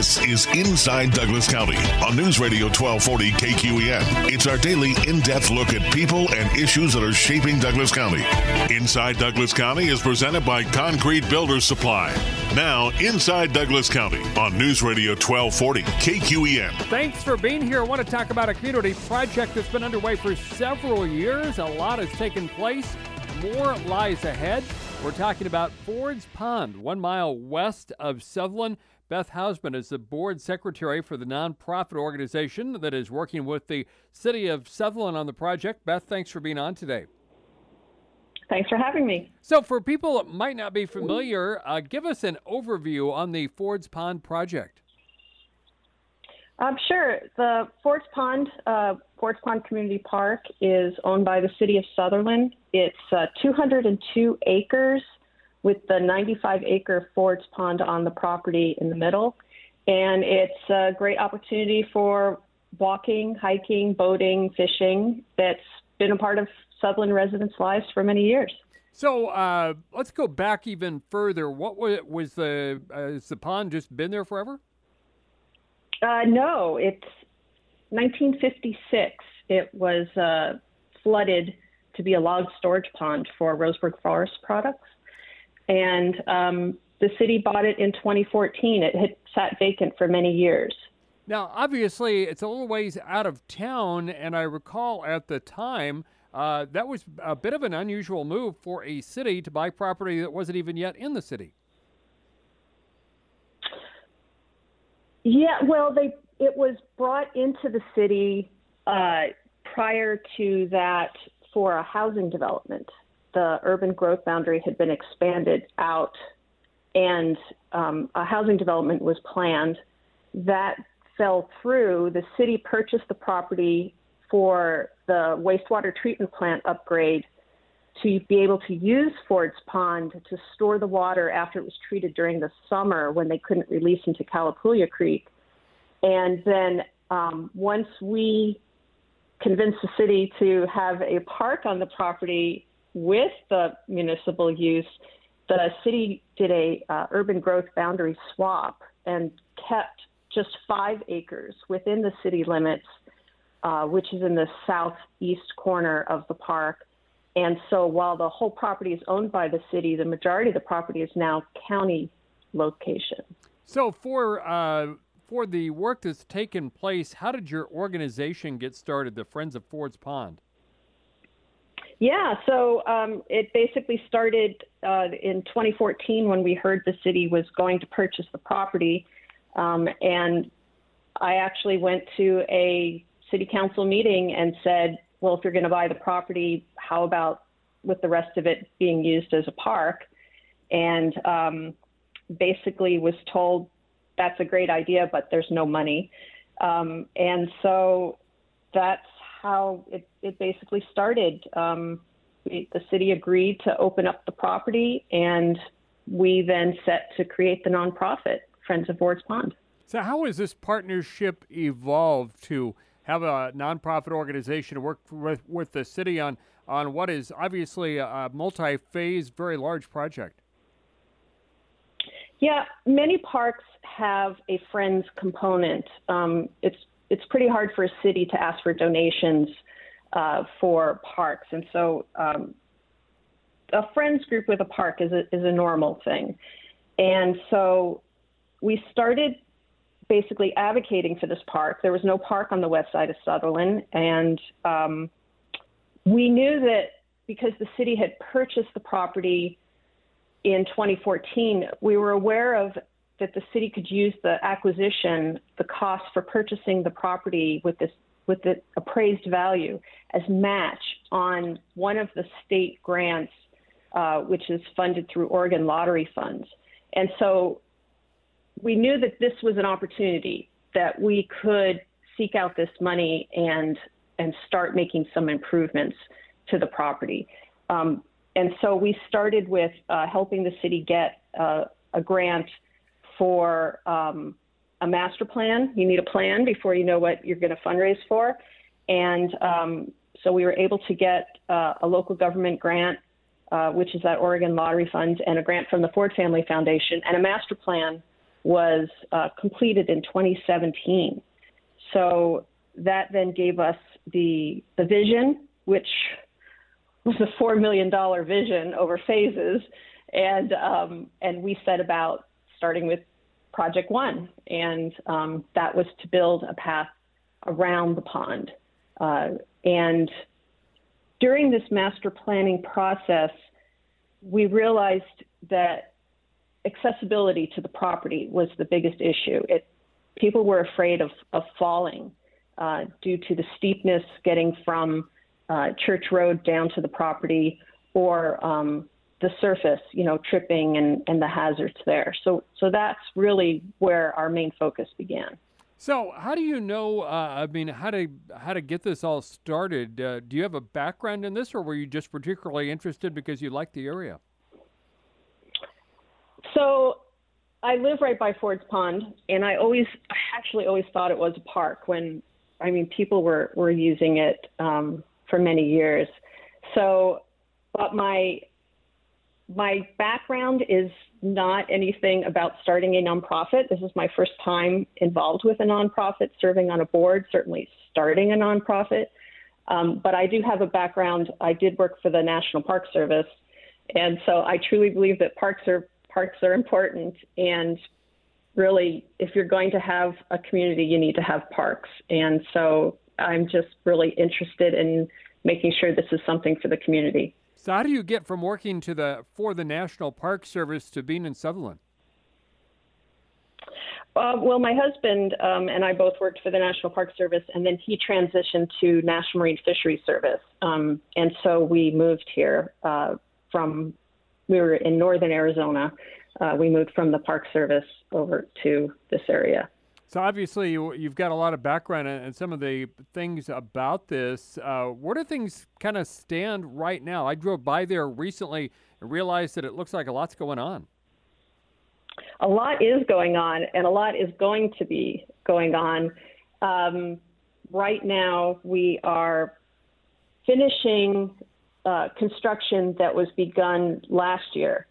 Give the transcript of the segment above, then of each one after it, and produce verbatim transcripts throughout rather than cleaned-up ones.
This is Inside Douglas County on News Radio twelve forty K Q E N. It's our daily in-depth look at people and issues that are shaping Douglas County. Inside Douglas County is presented by Concrete Builders Supply. Now, Inside Douglas County on News Radio twelve forty K Q E N. Thanks for being here. I want to talk about a community project that's been underway for several years. A lot has taken place. More lies ahead. We're talking about Ford's Pond, one mile west of Sutherland. Beth Hausman is the board secretary for the nonprofit organization that is working with the city of Sutherland on the project. Beth, thanks for being on today. Thanks for having me. So for people that might not be familiar, uh, give us an overview on the Ford's Pond project. Um, sure. The Ford's Pond, uh, Ford's Pond Community Park is owned by the city of Sutherland. It's uh, two hundred two acres with the ninety-five acre Ford's Pond on the property in the middle. And it's a great opportunity for walking, hiking, boating, fishing that's been a part of Sutherland residents' lives for many years. So uh, let's go back even further. What was, was the, uh, has the pond just been there forever? Uh, no, it's nineteen fifty-six. It was uh, flooded to be a log storage pond for Roseburg Forest Products. And um, the city bought it in twenty fourteen. It had sat vacant for many years. Now, obviously, it's a little ways out of town, and I recall at the time uh, that was a bit of an unusual move for a city to buy property that wasn't even yet in the city. Yeah, well, they it was brought into the city uh, prior to that for a housing development. The urban growth boundary had been expanded out, and um, a housing development was planned. That fell through. The city purchased the property for the wastewater treatment plant upgrade to be able to use Ford's Pond to store the water after it was treated during the summer when they couldn't release into Calapooya Creek. And then um, once we convinced the city to have a park on the property with the municipal use, the city did a uh, urban growth boundary swap and kept just five acres within the city limits, uh, which is in the southeast corner of the park. And so while the whole property is owned by the city, the majority of the property is now county location. So for uh, for the work that's taken place, how did your organization get started, the Friends of Ford's Pond? Yeah, so um, it basically started uh, in twenty fourteen when we heard the city was going to purchase the property. Um, and I actually went to a city council meeting and said, well, if you're going to buy the property, how about with the rest of it being used as a park? And um, basically was told that's a great idea, but there's no money. Um, and so that's how it, it basically started. Um, we, the city agreed to open up the property, and we then set to create the nonprofit, Friends of Ford's Pond. So how has this partnership evolved to have a nonprofit organization work with, with the city on, on what is obviously a multi-phase, very large project? Yeah, many parks have a Friends component. Um, it's it's pretty hard for a city to ask for donations uh, for parks, and so um, a Friends group with a park is a, is a normal thing. And so we started basically advocating for this park. There was no park on the west side of Sutherland, and um, we knew that because the city had purchased the property in twenty fourteen, we were aware of that the city could use the acquisition, the cost for purchasing the property with this with the appraised value as match on one of the state grants, uh, which is funded through Oregon lottery funds. And so we knew that this was an opportunity that we could seek out this money and and start making some improvements to the property. Um, and so we started with uh, helping the city get uh, a grant for um, a master plan. You need a plan before you know what you're going to fundraise for. And um, so we were able to get uh, a local government grant, uh, which is that Oregon Lottery Funds, and a grant from the Ford Family Foundation, and a master plan was uh, completed in twenty seventeen. So that then gave us the the vision, which was a four million dollars vision over phases, and um, and we set about starting with Project One, and um, that was to build a path around the pond. Uh, and during this master planning process, we realized that accessibility to the property was the biggest issue. It, people were afraid of, of falling uh, due to the steepness getting from uh, Church Road down to the property, or um, the surface, you know, tripping and, and the hazards there. So, so that's really where our main focus began. So how do you know, uh, I mean, how to how to get this all started? Uh, do you have a background in this, or were you just particularly interested because you liked the area? So I live right by Ford's Pond, and I always, I actually always thought it was a park when, I mean, people were, were using it um, for many years. So, but my My background is not anything about starting a nonprofit. This is my first time involved with a nonprofit, serving on a board, certainly starting a nonprofit. Um, but I do have a background. I did work for the National Park Service. And so I truly believe that parks are parks are important. And really, if you're going to have a community, you need to have parks. And so I'm just really interested in making sure this is something for the community. So how do you get from working to the for the National Park Service to being in Sutherland? Uh, well, my husband um, and I both worked for the National Park Service, and then he transitioned to National Marine Fisheries Service. Um, and so we moved here uh, from, we were in northern Arizona. Uh, we moved from the Park Service over to this area. So obviously you, you've got a lot of background and some of the things about this. Uh, where do things kind of stand right now? I drove by there recently and realized that it looks like a lot's going on. A lot is going on, and a lot is going to be going on. Um, right now, we are finishing uh, construction that was begun last year.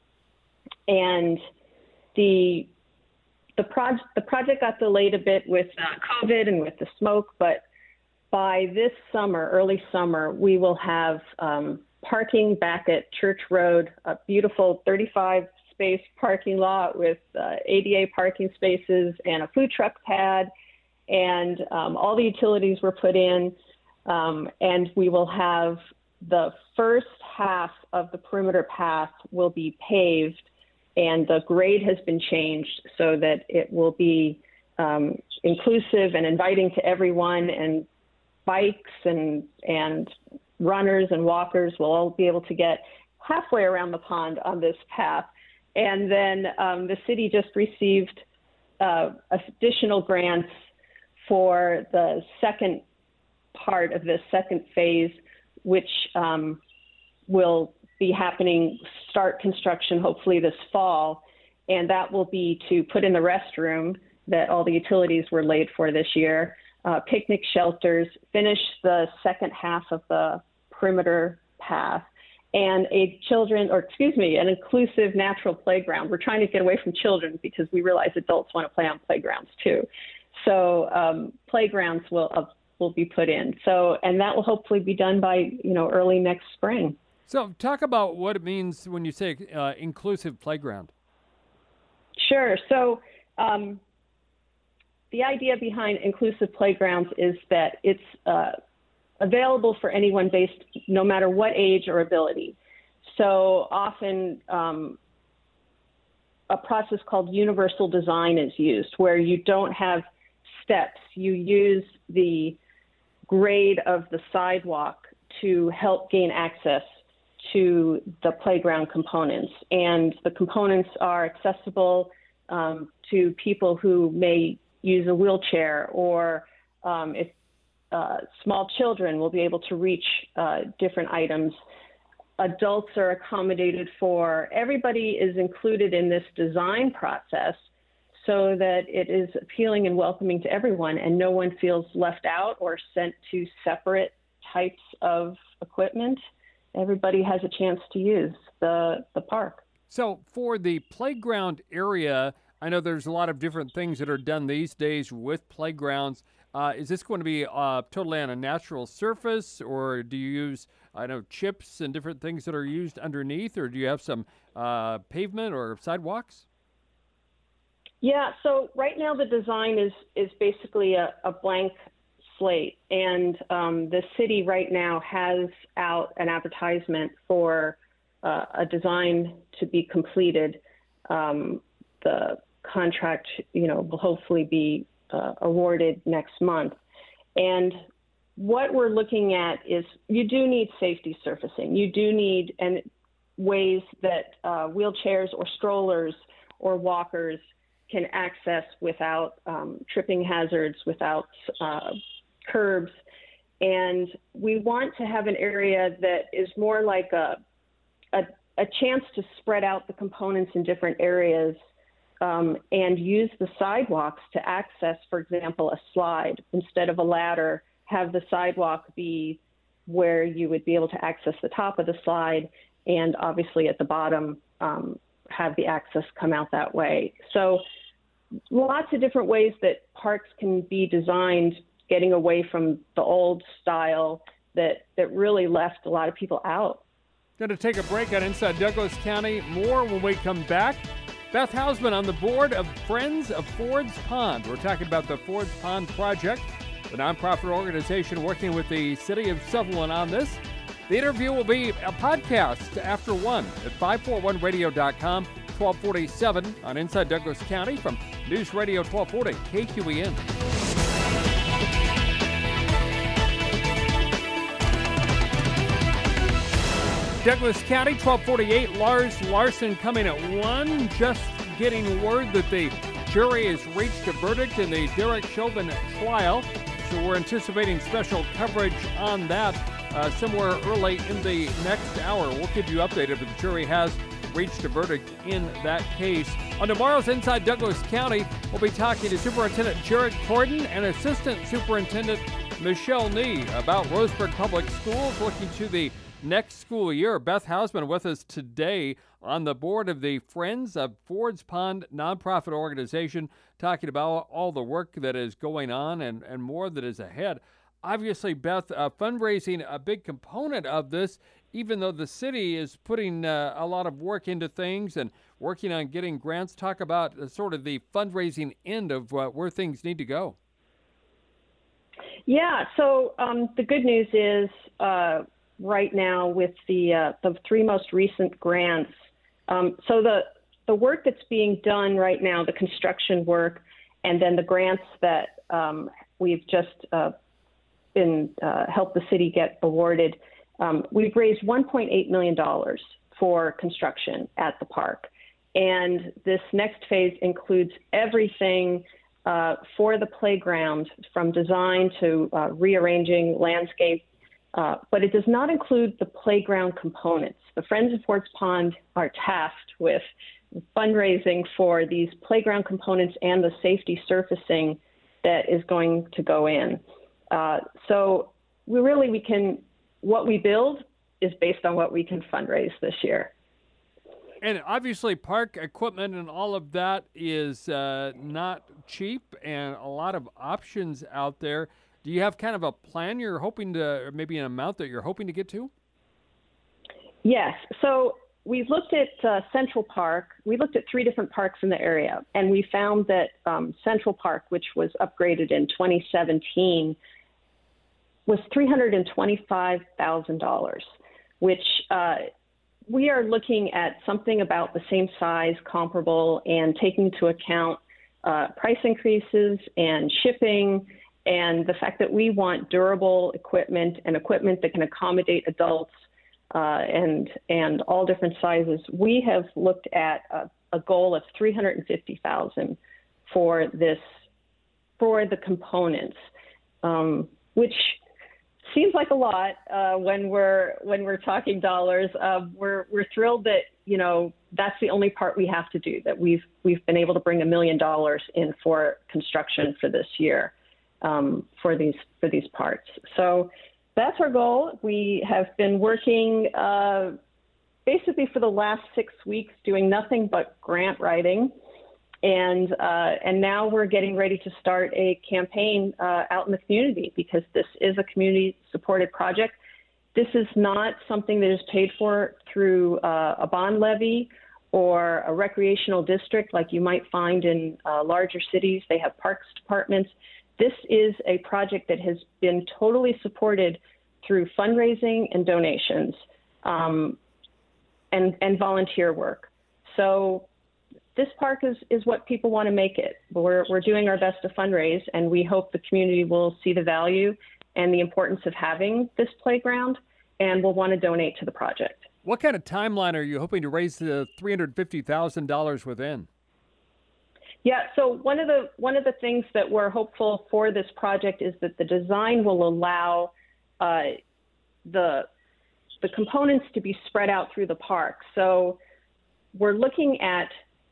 And the The, proj- the project got delayed a bit with uh, COVID and with the smoke, but by this summer, early summer, we will have um, parking back at Church Road, a beautiful thirty-five space parking lot with uh, A D A parking spaces and a food truck pad, and um, all the utilities were put in, um, and we will have the first half of the perimeter path will be paved, and the grade has been changed so that it will be um, inclusive and inviting to everyone, and bikes and and runners and walkers will all be able to get halfway around the pond on this path. And then um, the city just received uh, additional grants for the second part of this second phase, which um, will be happening, start construction hopefully this fall, and that will be to put in the restroom that all the utilities were laid for this year, uh, picnic shelters, finish the second half of the perimeter path, and a children, or excuse me, an inclusive natural playground. We're trying to get away from children because we realize adults want to play on playgrounds too. So um, playgrounds will uh, will be put in. So, and that will hopefully be done by, you know, early next spring. So talk about what it means when you say uh, inclusive playground. Sure. So um, the idea behind inclusive playgrounds is that it's uh, available for anyone based no matter what age or ability. So often um, a process called universal design is used, where you don't have steps. You use the grade of the sidewalk to help gain access to the playground components. And the components are accessible um, to people who may use a wheelchair, or um, if uh, small children will be able to reach uh, different items. Adults are accommodated for. Everybody is included in this design process so that it is appealing and welcoming to everyone, and no one feels left out or sent to separate types of equipment. Everybody has a chance to use the, the park. So for the playground area, I know there's a lot of different things that are done these days with playgrounds. Uh, is this going to be uh, totally on a natural surface, or do you use, I know, chips and different things that are used underneath, or do you have some uh, pavement or sidewalks? Yeah, so right now the design is is basically a, a blank slate, and um, the city right now has out an advertisement for uh, a design to be completed. Um, the contract, you know, will hopefully be uh, awarded next month. And what we're looking at is you do need safety surfacing. You do need and ways that uh, wheelchairs or strollers or walkers can access without um, tripping hazards, without uh, curbs. And we want to have an area that is more like a, a, a chance to spread out the components in different areas um, and use the sidewalks to access, for example, a slide. Instead of a ladder, have the sidewalk be where you would be able to access the top of the slide, and obviously at the bottom, um, have the access come out that way. So lots of different ways that parks can be designed, getting away from the old style that, that really left a lot of people out. Going to take a break on Inside Douglas County. More when we come back. Beth Hausman on the board of Friends of Ford's Pond. We're talking about the Ford's Pond Project, the nonprofit organization working with the city of Sutherland on this. The interview will be a podcast after one at five forty-one radio dot com, twelve forty-seven on Inside Douglas County from News Radio twelve forty K Q E N. Douglas County, twelve forty-eight, Lars Larson coming at one, just getting word that the jury has reached a verdict in the Derek Chauvin trial. So we're anticipating special coverage on that uh, somewhere early in the next hour. We'll keep you updated, but the jury has reached a verdict in that case. On tomorrow's Inside Douglas County, we'll be talking to Superintendent Jared Corden and Assistant Superintendent Michelle Nee about Roseburg Public Schools looking to the next school year. Beth Hausman with us today on the board of the Friends of Ford's Pond nonprofit organization, talking about all the work that is going on and, and more that is ahead. Obviously, Beth, uh, fundraising a big component of this, even though the city is putting uh, a lot of work into things and working on getting grants. Talk about uh, sort of the fundraising end of uh, where things need to go. Yeah, so um, the good news is uh, right now with the uh, the three most recent grants. Um, so the the work that's being done right now, the construction work, and then the grants that um, we've just uh, been uh, helped the city get awarded. Um, we've raised one point eight million dollars for construction at the park, and this next phase includes everything uh, for the playground, from design to uh, rearranging landscape. Uh, but it does not include the playground components. The Friends of Ford's Pond are tasked with fundraising for these playground components and the safety surfacing that is going to go in. Uh, so we really, we can, what we build is based on what we can fundraise this year. And obviously park equipment and all of that is uh, not cheap, and a lot of options out there. Do you have kind of a plan you're hoping to, or maybe an amount that you're hoping to get to? Yes. So we've looked at uh, Central Park. We looked at three different parks in the area, and we found that um, Central Park, which was upgraded in twenty seventeen, was three hundred twenty-five thousand dollars, which uh, we are looking at something about the same size, comparable, and taking into account uh, price increases and shipping, and the fact that we want durable equipment and equipment that can accommodate adults uh, and and all different sizes. We have looked at a, a goal of three hundred fifty thousand dollars for this, for the components, um, which seems like a lot uh, when we're when we're talking dollars. Uh, we're we're thrilled that you know that's the only part we have to do. That we've we've been able to bring a million dollars in for construction for this year. Um, for these for these parts. So that's our goal. We have been working uh, basically for the last six weeks doing nothing but grant writing. And uh, and now we're getting ready to start a campaign uh, out in the community because this is a community-supported project. This is not something that is paid for through uh, a bond levy or a recreational district like you might find in uh, larger cities. They have parks departments. This is a project that has been totally supported through fundraising and donations um, and, and volunteer work. So this park is, is what people want to make it. We're, we're doing our best to fundraise, and we hope the community will see the value and the importance of having this playground and will want to donate to the project. What kind of timeline are you hoping to raise the three hundred fifty thousand dollars within? Yeah, so one of the one of the things that we're hopeful for this project is that the design will allow uh, the the components to be spread out through the park. So we're looking at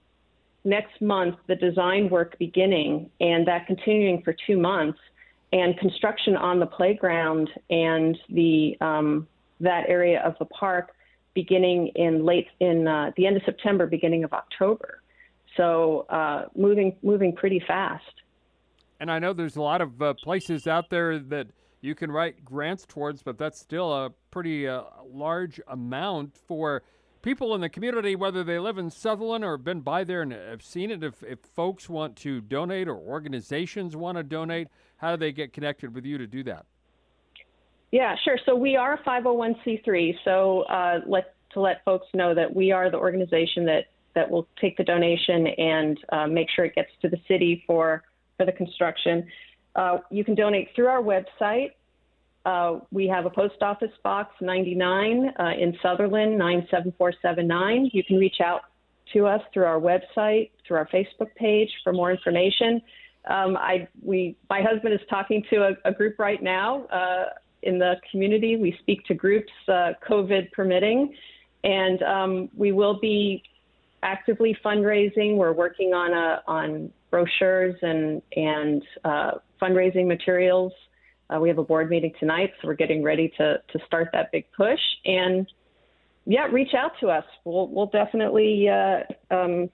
next month the design work beginning and that continuing for two months, and construction on the playground and the um, that area of the park beginning in late in uh, the end of September, beginning of October. So uh, moving moving pretty fast. And I know there's a lot of uh, places out there that you can write grants towards, but that's still a pretty uh, large amount for people in the community, whether they live in Sutherland or have been by there and have seen it. If, if folks want to donate or organizations want to donate, how do they get connected with you to do that? Yeah, sure. So we are a five oh one c three. So uh, let to let folks know that we are the organization that, that will take the donation and uh, make sure it gets to the city for, for the construction. Uh, you can donate through our website. Uh, we have a post office box ninety-nine uh, in Sutherland, nine seven four seven nine. You can reach out to us through our website, through our Facebook page for more information. Um, I, we, my husband is talking to a, a group right now uh, in the community. We speak to groups, uh, COVID permitting, and um, we will be actively fundraising. We're working on a, on brochures and, and uh, fundraising materials. Uh, we have a board meeting tonight, so we're getting ready to, to start that big push. And yeah, reach out to us. We'll, we'll definitely uh, um,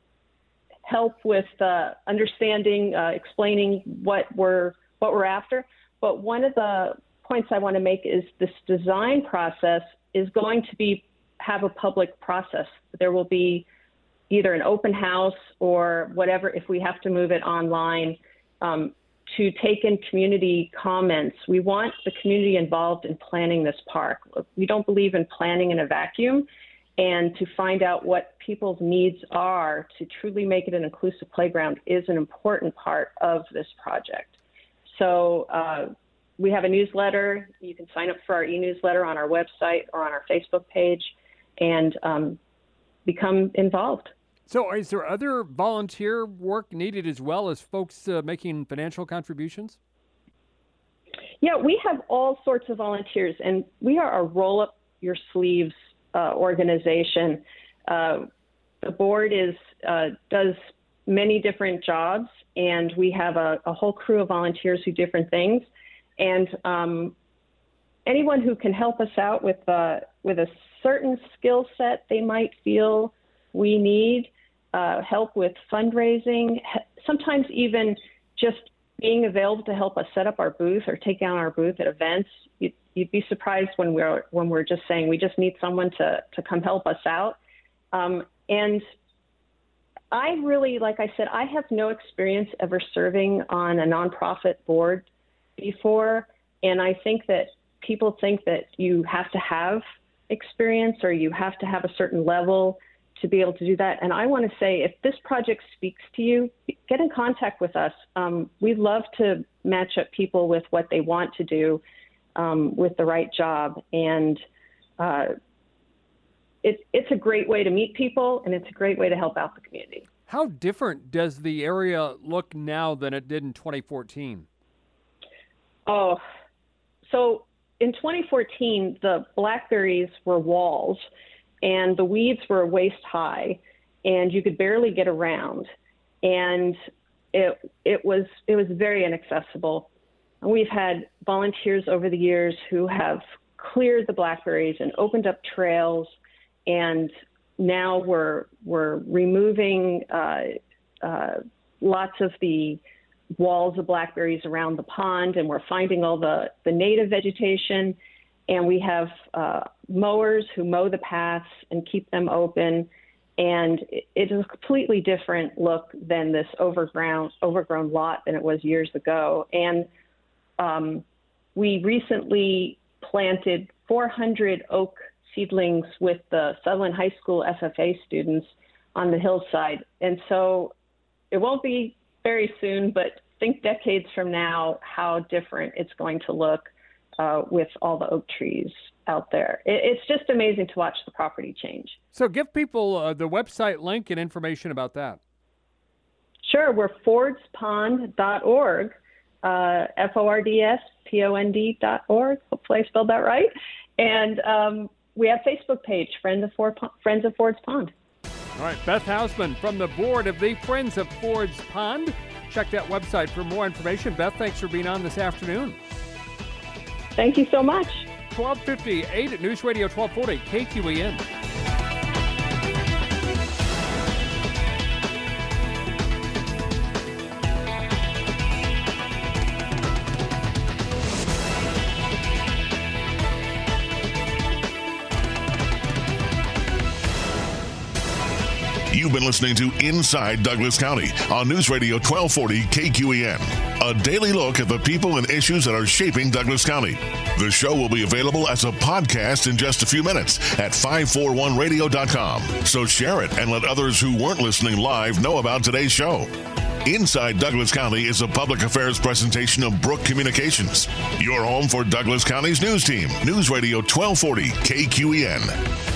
help with uh, understanding, uh, explaining what we're, what we're after. But one of the points I want to make is this design process is going to be, have a public process. There will be either an open house or whatever, if we have to move it online, um, to take in community comments. We want the community involved in planning this park. We don't believe in planning in a vacuum, and to find out what people's needs are to truly make it an inclusive playground is an important part of this project. So uh, we have a newsletter. You can sign up for our e-newsletter on our website or on our Facebook page and um, become involved. So is there other volunteer work needed as well as folks uh, making financial contributions? Yeah, we have all sorts of volunteers, and we are a roll-up-your-sleeves uh, organization. Uh, the board is uh, does many different jobs, and we have a, a whole crew of volunteers who do different things. And um, anyone who can help us out with uh, with a certain skill set they might feel we need, Uh, help with fundraising, sometimes even just being available to help us set up our booth or take down our booth at events. You'd, you'd be surprised when we're when we're just saying we just need someone to to come help us out. Um, and I really, like I said, I have no experience ever serving on a nonprofit board before, and I think that people think that you have to have experience or you have to have a certain level to be able to do that. And I want to say, if this project speaks to you, get in contact with us. Um, we love to match up people with what they want to do um, with the right job. And uh, it, it's a great way to meet people, and it's a great way to help out the community. How different does the area look now than it did in twenty fourteen? Oh, so in twenty fourteen, the blackberries were walls, and the weeds were waist high, and you could barely get around, and it it was it was very inaccessible. And we've had volunteers over the years who have cleared the blackberries and opened up trails, and now we're we're removing uh, uh, lots of the walls of blackberries around the pond, and we're finding all the, the native vegetation. And we have uh, mowers who mow the paths and keep them open. And it is a completely different look than this overgrown, overgrown lot than it was years ago. And um, we recently planted four hundred oak seedlings with the Sutherland High School S F A students on the hillside. And so it won't be very soon, but think decades from now how different it's going to look uh, with all the oak trees out there. It, it's just amazing to watch the property change. So give people uh, the website link and information about that. Sure. We're fords pond dot org, uh, F O R D S P O N D dot org. Hopefully I spelled that right. And um, we have a Facebook page, Friends of, Ford, Friends of Fords Pond. All right, Beth Hausman from the board of the Friends of Fords Pond. Check that website for more information. Beth, thanks for being on this afternoon. Thank you so much. twelve fifty-eight at News Radio twelve forty K Q E N. You've been listening to Inside Douglas County on News Radio twelve forty K Q E N. A daily look at the people and issues that are shaping Douglas County. The show will be available as a podcast in just a few minutes at five forty-one radio dot com. So share it and let others who weren't listening live know about today's show. Inside Douglas County is a public affairs presentation of Brook Communications. Your home for Douglas County's news team. News Radio twelve forty K Q E N.